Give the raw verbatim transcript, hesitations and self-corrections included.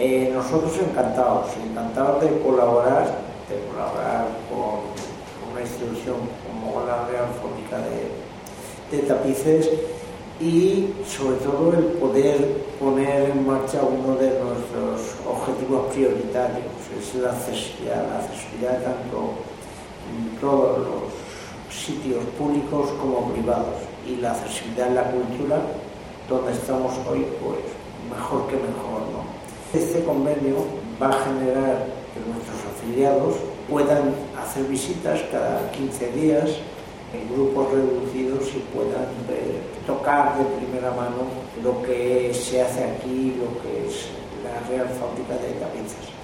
Eh, nosotros encantados, encantados de colaborar, de colaborar con, con una institución como la Real Fábrica de, de Tapices, y sobre todo el poder poner en marcha uno de nuestros objetivos prioritarios, es la accesibilidad, la accesibilidad tanto en todos los sitios públicos como privados, y la accesibilidad en la cultura, donde estamos hoy, pues mejor que mejor, ¿no? Este convenio va a generar que nuestros afiliados puedan hacer visitas cada quince días en grupos reducidos y puedan ver, tocar de primera mano lo que se hace aquí, lo que es la Real Fábrica de Tapices.